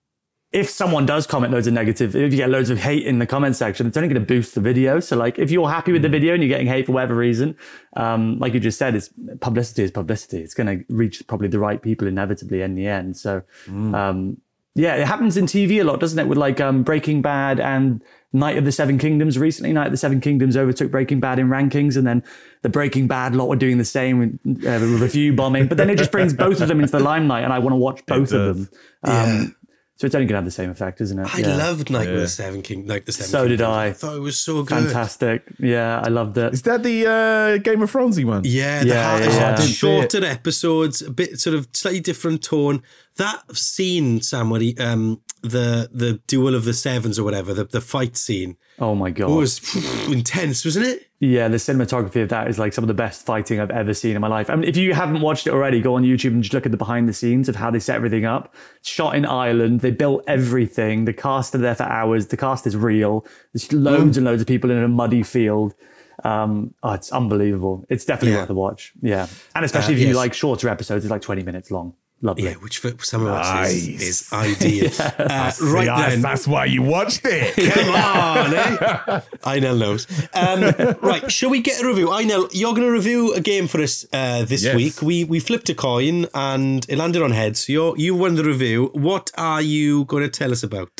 E: if someone does comment loads of negative, if you get loads of hate in the comment section, it's only going to boost the video. So like, if you're happy with the video and you're getting hate for whatever reason, um, like you just said, it's publicity is publicity. It's going to reach probably the right people inevitably in the end. So, mm. um, yeah, it happens in T V a lot, doesn't it? With like um, Breaking Bad and Night of the Seven Kingdoms recently. Night of the Seven Kingdoms overtook Breaking Bad in rankings, and then the Breaking Bad lot were doing the same with uh, review bombing. But then it just brings both of them into the limelight, and I want to watch both of them. Um,
C: yeah.
E: So it's only going to have the same effect, isn't it?
C: I
E: yeah.
C: loved Night
D: yeah.
C: of the Seven Kingdoms. Like the Seven
E: so
C: Kingdoms.
E: did I.
C: I thought it was so good.
E: Fantastic. Yeah, I loved it.
D: Is that the uh, Game of Thronesy one?
C: Yeah, the
E: yeah,
C: hard,
E: yeah.
C: hard, shorter episodes, a bit sort of slightly different tone. That scene, Sam, where he, um, the the duel of the sevens or whatever, the, the fight scene.
E: Oh my God.
C: It was phew, intense, wasn't it?
E: Yeah, the cinematography of that is like some of the best fighting I've ever seen in my life. I mean, if you haven't watched it already, go on YouTube and just look at the behind the scenes of how they set everything up. It's shot in Ireland. They built everything. The cast are there for hours. The cast is real. There's loads mm. and loads of people in a muddy field. Um, oh, it's unbelievable. It's definitely
C: yeah.
E: worth a watch. Yeah. And especially uh, if you yes. like shorter episodes, it's like twenty minutes long. Lovely.
C: Yeah, which for some of us
D: nice.
C: is, is ideal. yeah. uh,
D: See,
C: right
D: I,
C: then,
D: that's why you watched it.
C: Come on, eh? Ainel knows. Um, right, shall we get a review? Ainel, you're going to review a game for us uh, this
D: yes.
C: week. We we flipped a coin and it landed on heads. So you're, you won the review. What are you going to tell us about?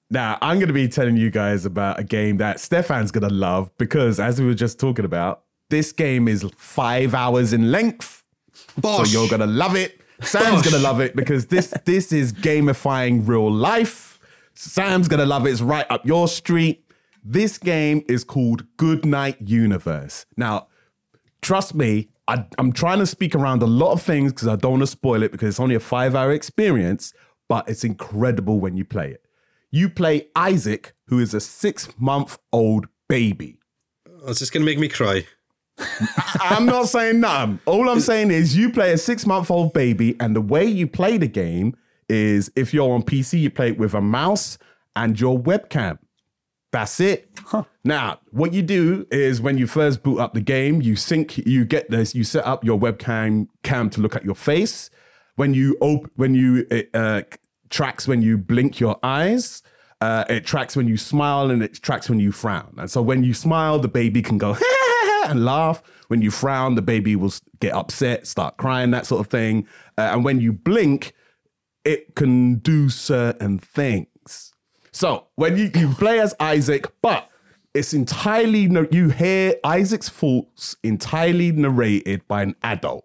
D: Now, I'm going to be telling you guys about a game that Stefan's going to love because, as we were just talking about, this game is five hours in length.
C: Bosh.
D: So you're going to love it. Sam's going to love it because this this is gamifying real life. Sam's going to love it. It's right up your street. This game is called Goodnight Universe. Now, trust me, I, I'm trying to speak around a lot of things because I don't want to spoil it because it's only a five-hour experience, but it's incredible when you play it. You play Isaac, who is a six-month-old baby.
C: Oh, it's just going to make me cry.
D: I'm not saying nothing. All I'm saying is you play a six-month-old baby, and the way you play the game is if you're on P C, you play it with a mouse and your webcam. That's it. Huh. Now, what you do is when you first boot up the game, you sync, you get this, you set up your webcam cam to look at your face. When you op- when you uh, tracks when you blink your eyes. Uh, it tracks when you smile and it tracks when you frown. And so when you smile, the baby can go and laugh. When you frown, the baby will get upset, start crying, that sort of thing. Uh, and when you blink, it can do certain things. So when you, you play as Isaac, but it's entirely, you hear Isaac's thoughts entirely narrated by an adult.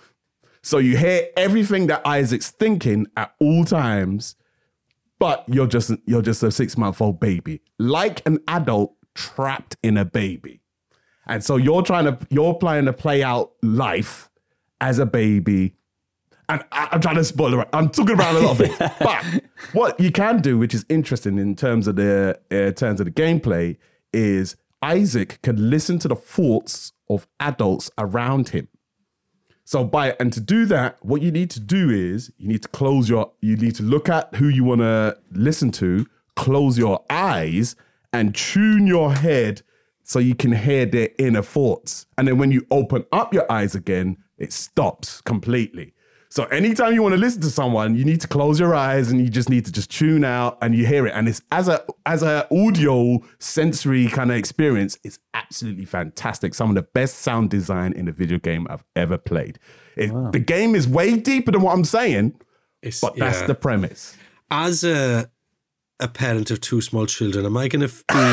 D: So you hear everything that Isaac's thinking at all times, but you're just you're just a six-month-old baby, like an adult trapped in a baby. And so you're trying to you're trying to play out life as a baby. And I, I'm trying to spoil it. I'm talking around a lot of it. But what you can do, which is interesting in terms of the uh, terms of the gameplay, is Isaac can listen to the thoughts of adults around him. So by and to do that, what you need to do is you need to close your, you need to look at who you want to listen to, close your eyes, and tune your head so you can hear their inner thoughts. And then when you open up your eyes again, it stops completely. So anytime you want to listen to someone, you need to close your eyes and you just need to just tune out and you hear it. And it's as a as a audio sensory kind of experience, it's absolutely fantastic. Some of the best sound design in a video game I've ever played. It, wow. The game is way deeper than what I'm saying, it's, but that's yeah. the premise.
C: As a a parent of two small children, am I going to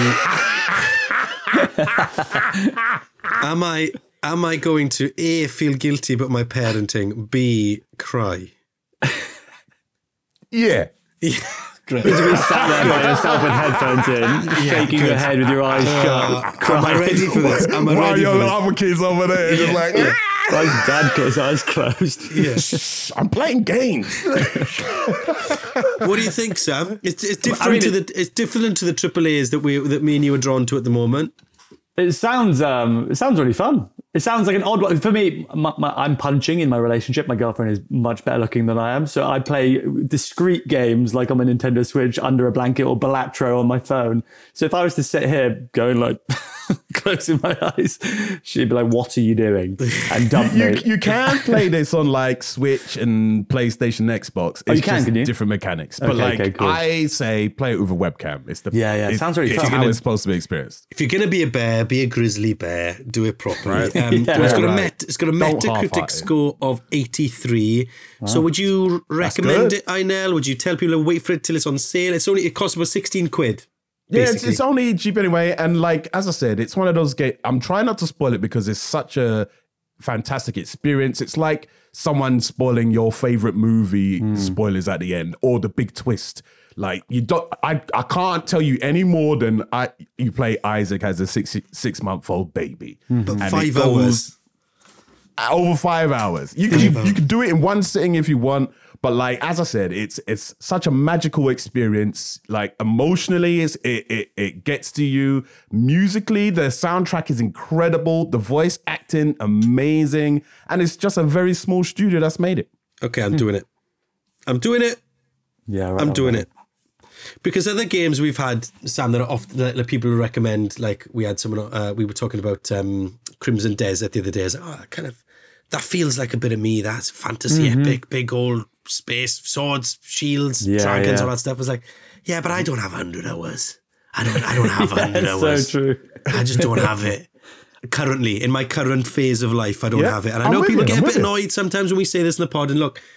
C: be? am I? Am I going to A, feel guilty about my parenting, B, cry?
D: Yeah.
C: Yeah.
E: Great. You've been sat there by yourself with headphones in, yeah, shaking good. your head with your eyes uh, shut. Am I ready for this? Am I
D: While
C: ready
D: your
C: for
D: other
C: this?
D: kids over there,
C: yeah.
D: just like,
C: yeah.
E: My dad got his eyes closed.
C: Yeah.
D: Shh, I'm playing games.
C: What do you think, Sam? It's, it's different
E: I mean,
C: to the it's different to the triple A's that we that me and you are drawn to at the moment.
E: It sounds um, it sounds really fun. It sounds like an odd one. For me, my, my, I'm punching in my relationship. My girlfriend is much better looking than I am. So I play discrete games like on my Nintendo Switch under a blanket or Balatro on my phone. So if I was to sit here going like, closing my eyes, she'd be like, what are you doing? And dump
D: you,
E: me.
D: You can play this on like Switch and PlayStation, Xbox. It's
E: oh, you can,
D: just
E: can you?
D: different mechanics. But
E: okay,
D: like,
E: okay, cool.
D: I say play it with a webcam. It's the
E: Yeah, yeah. It
D: it's,
E: sounds really
D: it's
E: fun.
D: how it's supposed to be experienced.
C: If you're going to be a bear, be a grizzly bear. Do it properly.
D: Right.
C: Um,
E: Yeah.
C: it's, got
D: Right.
C: a met, it's got a
D: Don't
C: Metacritic
D: half-heart it.
C: score of eighty-three. Wow. So would you recommend
D: good.
C: it, Inel? Would you tell people to wait for it till it's on sale? It's only It costs about sixteen quid.
D: Yeah, it's,
C: basically.
D: it's only cheap anyway. And like, as I said, it's one of those games. I'm trying not to spoil it because it's such a fantastic experience. It's like someone spoiling your favorite movie mm. spoilers at the end or the big twist. Like you don't, I, I can't tell you any more than I. You play Isaac as a six six month old baby,
C: but
D: and
C: five
D: it goes
C: hours,
D: over five hours. You can you, you can do it in one sitting if you want. But like as I said, it's it's such a magical experience. Like emotionally, it's, it it it gets to you. Musically, the soundtrack is incredible. The voice acting amazing, and it's just a very small studio that's made it.
C: Okay, I'm doing it. I'm doing it.
E: Yeah, right,
C: I'm doing
E: right.
C: it. Because other games we've had, Sam, that are off that, that people recommend, like we had someone, uh, we were talking about um, Crimson Desert the other day. I was like, oh, kind of, that feels like a bit of me. That's fantasy, mm-hmm. epic, big old space, swords, shields,
E: yeah,
C: dragons,
E: yeah.
C: all that stuff. I was like, yeah, but I don't have one hundred hours. I don't, I don't have one hundred
E: yeah,
C: hours.
E: So true.
C: I just don't have it. Currently, in my current phase of life, I don't
D: Yeah,
C: have it. And I
D: I'm
C: know
D: with
C: people
D: you,
C: get
D: I'm
C: a bit
D: with you.
C: annoyed sometimes when we say this in the pod. And look,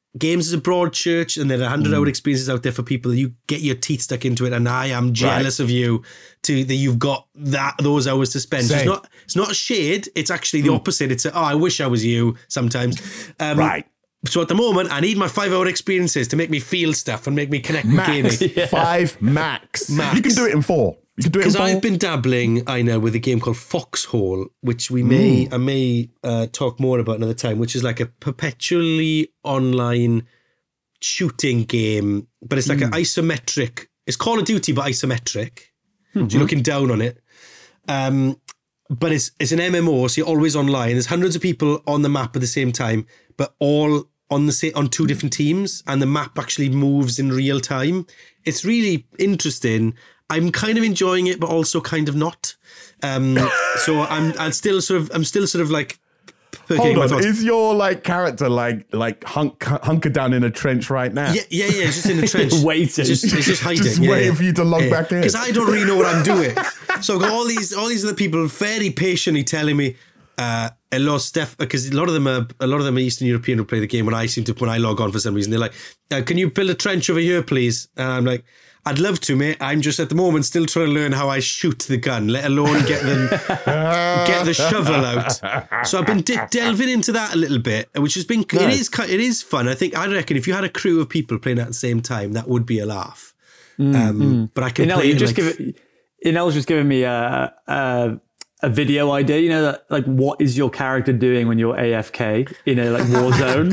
C: games is a broad church, and there are hundred hour experiences out there for people. You get your teeth stuck into it, and I am jealous right. of you to that you've got that those hours to spend. So it's not it's not a shade. It's actually the mm. opposite. It's a, oh, I wish I was you sometimes. Um, right. So at the moment, I need my five hour experiences to make me feel stuff and make me connect with gaming.
D: Yeah. Five max. max. You can do it in four. You can do it in four.
C: Because I've been dabbling, I know, with a game called Foxhole, which we may, mm. I may uh, talk more about another time, which is like a perpetually online shooting game, but it's like mm. an isometric. It's Call of Duty, but isometric. Mm-hmm. So you're looking down on it. Um, but it's it's an M M O, so you're always online. There's hundreds of people on the map at the same time, but all on the same, on two different teams, and the map actually moves in real time. It's really interesting. I'm kind of enjoying it, but also kind of not. Um, so I'm I'm still sort of I'm still sort of like.
D: Hold on, is your like character like like hunk, hunker down in a trench right now?
C: Yeah, yeah, yeah. It's just in a trench,
E: waiting,
C: it's just, it's just hiding,
D: just
C: yeah,
D: waiting
C: yeah.
D: for you to log yeah. back in.
C: Because I don't really know what I'm doing. So I've got all these all these other people very patiently telling me, uh, "Hello, Steph," because a lot of them are a lot of them are Eastern European who play the game. When I seem to when I log on for some reason, they're like, uh, "Can you build a trench over here, please?" And I'm like, I'd love to, mate. I'm just at the moment still trying to learn how I shoot the gun, let alone get them get the shovel out. So I've been de- delving into that a little bit, which has been nice. it is it is fun. I think I reckon if you had a crew of people playing at the same time, that would be a laugh. Mm, um, mm. But I can
E: Inel,
C: play.
E: Just
C: like,
E: give it, Inel's just giving me a, a a video idea. You know, that, like what is your character doing when you're A F K in a like war zone?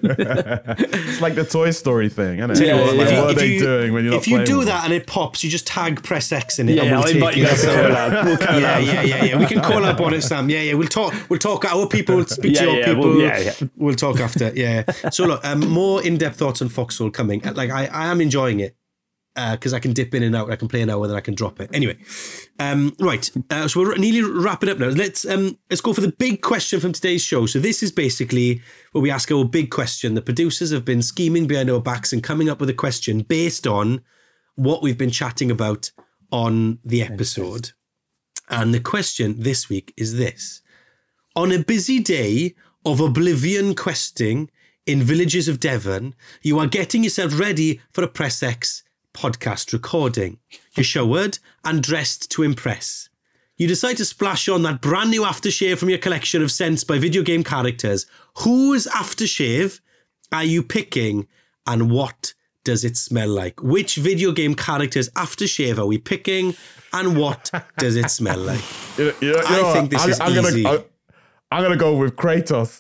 D: It's like the Toy Story thing, isn't it?
C: Yeah,
D: like,
C: yeah,
D: what are they
C: you,
D: doing when you're not
C: If you
D: playing
C: do
D: with
C: that
D: them?
C: and it pops, you just tag press X in it.
E: Yeah,
C: and we'll
E: I'll invite you guys to call up. We'll call
C: yeah,
E: up.
C: yeah, yeah, yeah. We can call up on it, Sam. Yeah, yeah. We'll talk. We'll talk. Our people will speak
E: yeah,
C: to your
E: yeah,
C: people.
E: We'll, yeah, yeah.
C: We'll talk after. Yeah. So look, um, more in-depth thoughts on Foxhole coming. Like I, I am enjoying it. Because uh, I can dip in and out, I can play an hour, then I can drop it. Anyway, um, right. Uh, so we're nearly wrapping up now. Let's um, let's go for the big question from today's show. So this is basically where we ask our big question. The producers have been scheming behind our backs and coming up with a question based on what we've been chatting about on the episode. And the question this week is this: on a busy day of oblivion questing in villages of Devon, you are getting yourself ready for a Press X podcast recording. You're showered and dressed to impress. You decide to splash on that brand new aftershave from your collection of scents by video game characters. Whose aftershave are you picking and what does it smell like? Which video game character's aftershave are we picking and what does it smell like?
D: You, you, you
C: I
D: know,
C: think this
D: I'm,
C: is
D: I'm
C: easy.
D: Gonna, I'm going to go with Kratos.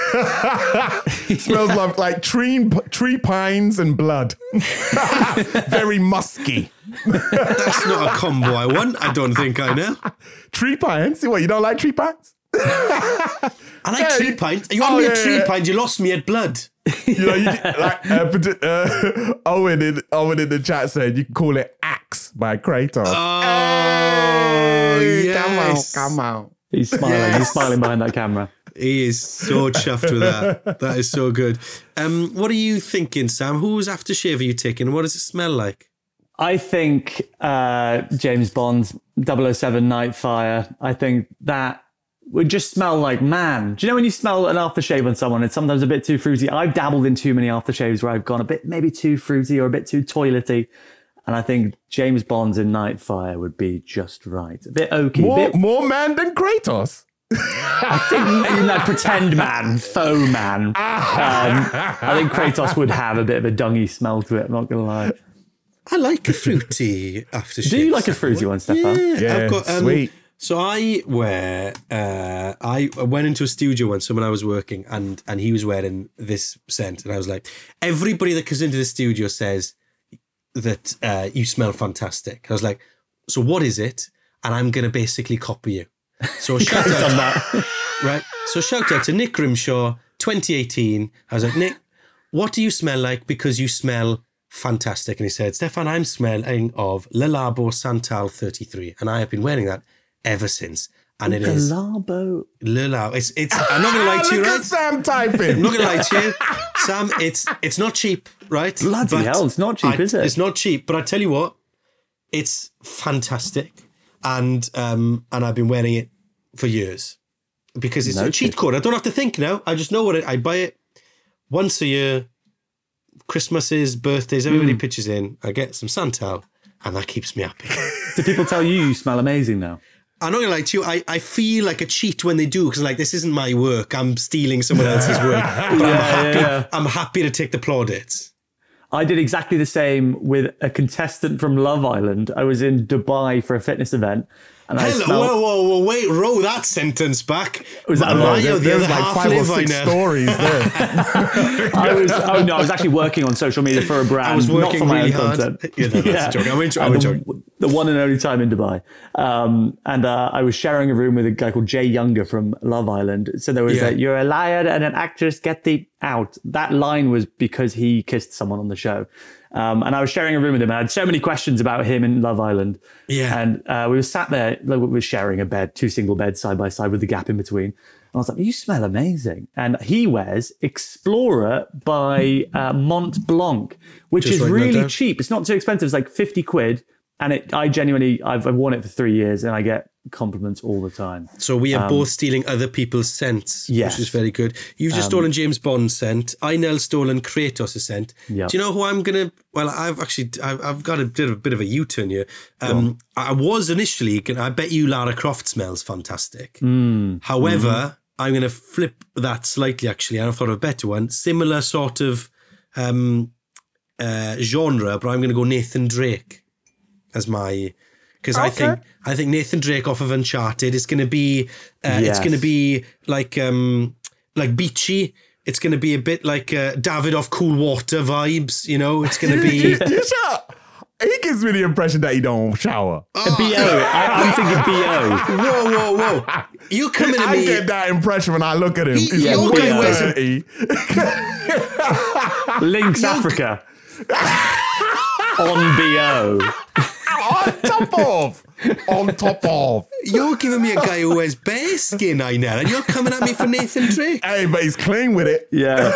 D: Smells like, like tree, tree pines and blood. Very musky.
C: That's not a combo I want. I don't think I know.
D: Tree pines? What, you don't like tree pines?
C: I like yeah, tree pines. You want
D: oh,
C: me
D: yeah,
C: at tree
D: yeah.
C: pines? You lost me at blood.
D: You know, you, like uh, uh, Owen in Owen in the chat said you can call it Axe by Kratos.
C: Oh,
D: hey,
C: yes.
D: Come on, come on.
E: He's smiling. Yes. He's smiling behind that camera.
C: He is so chuffed with that. That is so good. Um, what are you thinking, Sam? Whose aftershave are you taking? What does it smell like?
E: I think uh, James Bond's double oh seven Nightfire. I think that would just smell like man. Do you know when you smell an aftershave on someone, it's sometimes a bit too fruity? I've dabbled in too many aftershaves where I've gone a bit maybe too fruity or a bit too toilety. And I think James Bond's in Nightfire would be just right. A bit oaky.
D: More,
E: bit...
D: more man than Kratos.
E: I think maybe like pretend man, faux man. Um, I think Kratos would have a bit of a dungy smell to it, I'm not going to lie.
C: I like a fruity aftershave.
E: Do you like a fruity one, Stefan?
C: Yeah,
D: yeah
C: I've got, um,
D: sweet.
C: So I wear, uh, I went into a studio once, someone I was working, and and he was wearing this scent, and I was like, everybody that comes into the studio says that uh, you smell fantastic. I was like, so what is it? And I'm going to basically copy you. So shout out on that, right? So shout out to Nick Grimshaw, twenty eighteen. I was like, Nick, what do you smell like? Because you smell fantastic. And he said, Stefan, I'm smelling of Le Labo Santal thirty-three, and I have been wearing that ever since. And it is
E: Le Labo.
C: Le Labo. It's it's. I'm not gonna lie to you,
D: Look
C: right?
D: at Sam typing.
C: I'm not gonna lie to you, Sam. It's it's not cheap, right?
E: Bloody
C: But
E: hell, it's not cheap,
C: I,
E: is it?
C: It's not cheap, but I tell you what, it's fantastic, and um and I've been wearing it for years because it's
E: no
C: a cheat
E: cheap.
C: code. I don't have to think now. I just know what it. I buy it once a year, Christmases, birthdays, everybody pitches in. I get some Santal, and that keeps me happy.
E: Do people tell you you smell amazing now?
C: I'm not gonna lie to you. I, I feel like a cheat when they do because like this isn't my work. I'm stealing someone else's work. But
E: Yeah,
C: I'm happy.
E: yeah, yeah.
C: I'm happy to take the plaudits.
E: I did exactly the same with a contestant from Love Island. I was in Dubai for a fitness event. And I
C: Hello,
E: smelled...
C: whoa, whoa, whoa! Wait, row that sentence back.
E: Was that
C: My
E: wrong?
C: bio,
D: There-
C: the
D: There's
C: other
D: like
C: half
D: five or
C: live I
D: six
C: know.
D: stories there.
E: I was, oh no, I was actually working on social media for a brand.
C: I was
E: not
C: working
E: for my
C: really
E: own
C: hard.
E: content.
C: Yeah, no, that's a joke. I'm only- I'm
E: And
C: only
E: the,
C: joking.
E: the one and only time in Dubai. Um, and uh, I was sharing a room with a guy called Jay Younger from Love Island. So there was
C: Yeah.
E: a, you're a liar and an actress, get thee out. That line was because he kissed someone on the show. Um, and I was sharing a room with him. And I had so many questions about him in Love Island.
C: Yeah.
E: And uh, we were sat there, like, we were sharing a bed, two single beds side by side with the gap in between. And I was like, you smell amazing. And he wears Explorer by uh, Mont Blanc, which
C: Just
E: is
C: writing that
E: really
C: down.
E: cheap. It's not too expensive. It's like fifty quid. And it, I genuinely, I've, I've worn it for three years and I get compliments all the time.
C: So we are both stealing other people's scents,
E: Yes.
C: which is very good. You've just stolen James Bond's scent. I now stolen Kratos' scent.
E: Yep.
C: Do you know who I'm gonna? Well, I've actually I've, I've got a bit of a bit of a U-turn here. Um, I was initially gonna. I bet you Lara Croft smells fantastic. However, I'm gonna flip that slightly. Actually, I've thought of a better one, similar sort of um, uh, genre, but I'm gonna go Nathan Drake as my. Because I think I think Nathan Drake off of Uncharted is going to be uh, it's
E: Yes.
C: going to be like um like beachy. It's going to be a bit like uh, David off Cool Water vibes. You know, it's going to be.
D: You shut up. He gives me the impression that he don't shower.
E: B O. I, I'm thinking B O.
C: Whoa, whoa, whoa! You coming at
D: I
C: me?
D: get that impression when I look at him.
C: He-
D: He's
C: yeah,
D: always
C: okay, where's it?
D: dirty.
E: Lynx Africa. On B O.
D: On top of. On top of.
C: You're giving me a guy who wears bear skin, I know, and you're coming at me for Nathan Drake.
D: Hey, but he's clean with it.
E: Yeah.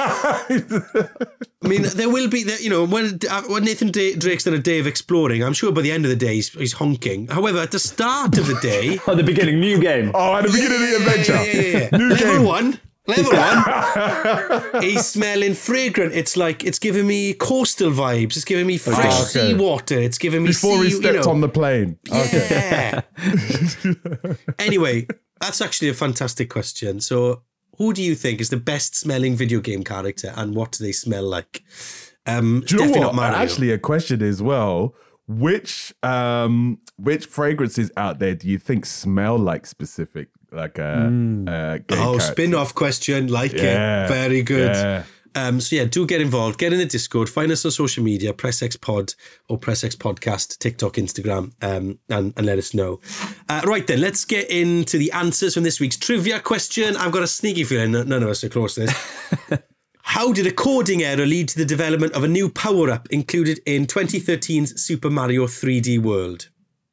C: I mean, there will be, you know, when, when Nathan Da- Drake's done a day of exploring, I'm sure by the end of the day he's, he's honking. However, at the start of the day,
E: At the beginning, new game.
D: Oh, at the beginning of the adventure.
C: Yeah, yeah, yeah, yeah.
D: New
C: Level
D: game.
C: one. Level one. He's smelling fragrant. It's like it's giving me coastal vibes. It's giving me fresh
D: Oh, okay.
C: seawater. It's giving me
D: Before
C: sea,
D: he stepped
C: you know.
D: on the plane. Okay.
C: Yeah. Anyway, that's actually a fantastic question. So, who do you think is the best smelling video game character, and what do they smell like? Um,
D: Do you know
C: definitely
D: what?
C: not Mario.
D: Actually, a question as well. Which um which fragrances out there do you think smell like specific like a, uh game
C: oh,
D: character?
C: spin-off question, like
D: Yeah,
C: it, very good.
D: yeah.
C: Um, so yeah, do get involved. Get in the Discord. Find us on social media, PressX Pod or PressX Podcast, TikTok, Instagram, um, and, and let us know. Uh, right then, let's get into the answers from this week's trivia question. I've got a sneaky feeling that none of us are close to this. How did a coding error lead to the development of a new power-up included in twenty thirteen's Super Mario three D World?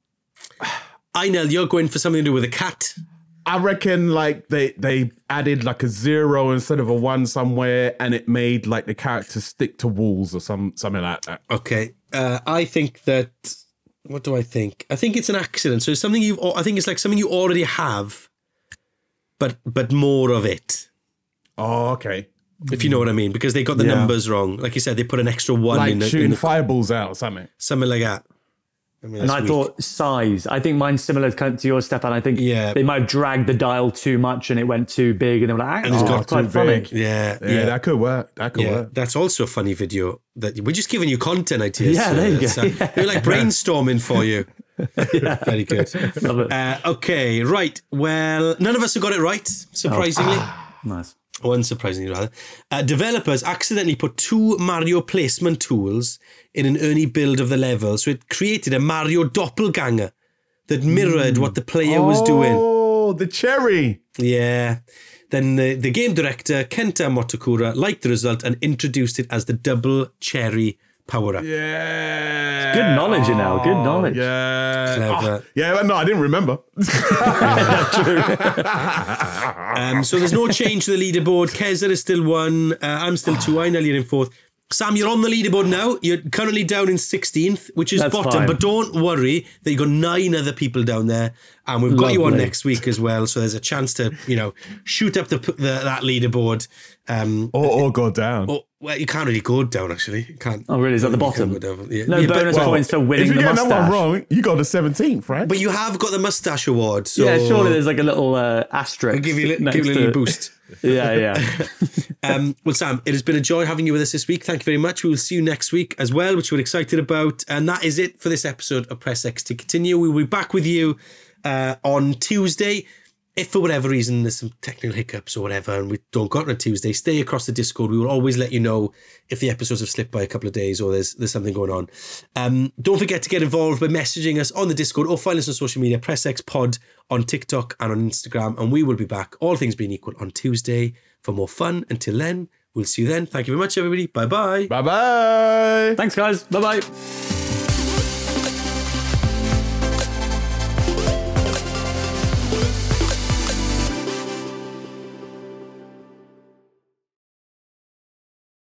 C: Einel, you're going for something to do with a cat.
D: I reckon like they they added like a zero instead of a one somewhere, and it made like the character stick to walls or some something like that.
C: Okay. Uh, I think that. What do I think? I think it's an accident. So it's something you've. I think it's like something you already have, but but more of it.
D: Oh, okay.
C: If you know what I mean, because they got the
E: Yeah.
C: numbers wrong. Like you said, they put an extra one
D: Like
C: in, the,
D: shooting
C: in the,
D: fireballs out or something.
C: something like that. I mean,
E: And
C: that's
E: I
C: weak.
E: thought size. I think mine's similar to to yours, Stefan. I think
C: Yeah.
E: they might have dragged the dial too much and it went too big, and they were like,
C: And it's
E: oh,
C: got
E: it's quite
D: too
E: funny.
D: big.
C: Yeah,
D: Yeah,
C: yeah,
D: that could work. That could
C: yeah.
D: work.
C: That's also a funny video. That we're just giving you content ideas.
E: Yeah, there you
C: It's,
E: go.
C: uh, We're like brainstorming for you. Very good.
E: Love it.
C: Uh, okay, right. Well, none of us have got it right, surprisingly.
E: Nice.
C: Or unsurprisingly, rather. Uh, developers accidentally put two Mario placement tools in an early build of the level, so it created a Mario doppelganger that mirrored what the player was doing.
D: Oh, the cherry.
C: Yeah. Then the, the game director, Kenta Motokura, liked the result and introduced it as the double cherry power-up.
D: Yeah.
E: Good knowledge, you know. Good knowledge.
D: Yeah.
C: Clever.
D: Oh, yeah, but no, I didn't remember.
C: Um, so there's no change to the leaderboard. Keza is still one. Uh, I'm still two. I nearly in fourth. Sam, you're on the leaderboard now. You're currently down in sixteenth, which is
E: That's
C: bottom.
E: fine.
C: But don't worry that you've got nine other people down there. And we've got you on
E: Lovely.
C: next week as well. So there's a chance to, you know, shoot up the, the that leaderboard. Um,
D: Or, or go down.
C: or, well, you can't really go down, actually. You can't.
E: Oh, really? Is that the
C: you can't
E: bottom?
C: go down. Yeah.
E: No
C: Yeah, but-
E: bonus
C: well,
E: points for
D: if
E: winning
D: you
E: the
D: get that
E: mustache.
D: one wrong, you go to seventeenth, right?
C: But you have got the mustache award. So
E: Yeah, surely there's like a little uh, asterisk.
C: I'll give you, a li-
E: next
C: give you a
E: to
C: little
E: it.
C: boost.
E: Yeah, yeah.
C: Um, well, Sam, it has been a joy having you with us this week. Thank you very much. We will see you next week as well, which we're excited about. And that is it for this episode of Press X to Continue. We will be back with you uh, on Tuesday. If for whatever reason there's some technical hiccups or whatever and we don't got on a Tuesday, stay across the Discord. We will always let you know if the episodes have slipped by a couple of days or there's there's something going on. Um, don't forget to get involved by messaging us on the Discord or find us on social media, PressXPod on TikTok and on Instagram. And we will be back, all things being equal, on Tuesday for more fun. Until then, we'll see you then. Thank you very much, everybody. Bye-bye.
D: Bye bye.
E: Thanks, guys. Bye-bye.